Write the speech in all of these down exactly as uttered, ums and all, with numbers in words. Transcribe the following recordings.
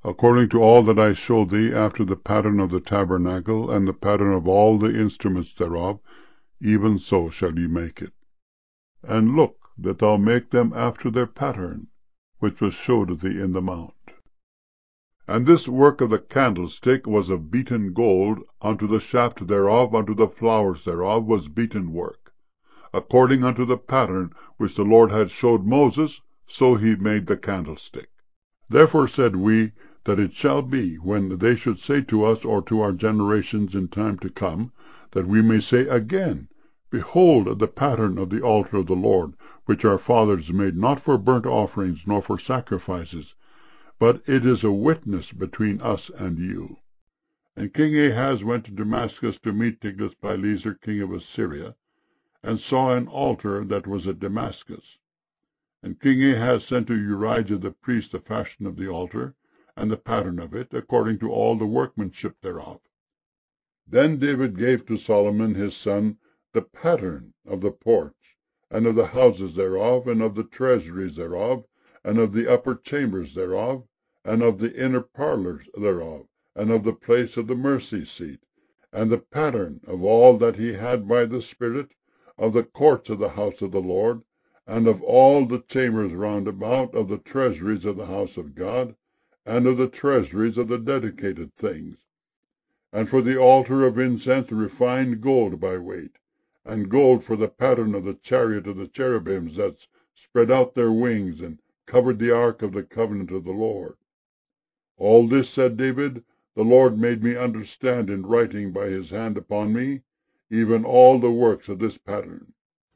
according to all that I showed thee, after the pattern of the tabernacle, and the pattern of all the instruments thereof, even so shall ye make it. And look that thou make them after their pattern, which was showed thee in the mount. And this work of the candlestick was of beaten gold, unto the shaft thereof, unto the flowers thereof, was beaten work. According unto the pattern which the Lord had showed Moses, so he made the candlestick. Therefore said we, that it shall be, when they should say to us, or to our generations in time to come, that we may say again, Behold the pattern of the altar of the Lord, which our fathers made not for burnt offerings, nor for sacrifices, but it is a witness between us and you. And King Ahaz went to Damascus to meet Tiglath-Pileser king of Assyria, and saw an altar that was at Damascus. And King Ahaz sent to Urijah the priest the fashion of the altar, and the pattern of it, according to all the workmanship thereof. Then David gave to Solomon his son the pattern of the porch, and of the houses thereof, and of the treasuries thereof, and of the upper chambers thereof, and of the inner parlors thereof, and of the place of the mercy seat, and the pattern of all that he had by the Spirit, of the courts of the house of the Lord, and of all the chambers round about, of the treasuries of the house of God, and of the treasuries of the dedicated things. And for the altar of incense refined gold by weight, and gold for the pattern of the chariot of the cherubims that spread out their wings, and covered the ark of the covenant of the Lord. All this, said David, the Lord made me understand in writing by his hand upon me, even all the works of this pattern.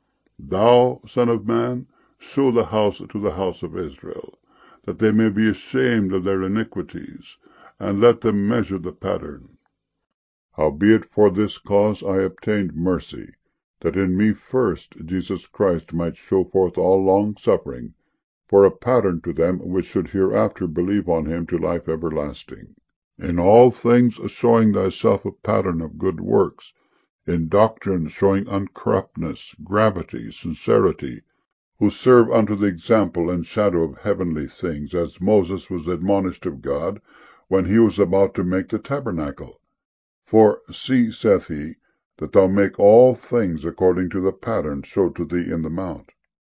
Thou, son of man, show the house to the house of Israel, that they may be ashamed of their iniquities, and let them measure the pattern. Howbeit for this cause I obtained mercy, that in me first Jesus Christ might show forth all long-suffering, for a pattern to them which should hereafter believe on him to life everlasting. In all things showing thyself a pattern of good works, in doctrine showing uncorruptness, gravity, sincerity, who serve unto the example and shadow of heavenly things, as Moses was admonished of God, when he was about to make the tabernacle. For see, saith he, that thou make all things according to the pattern showed to thee in the mount.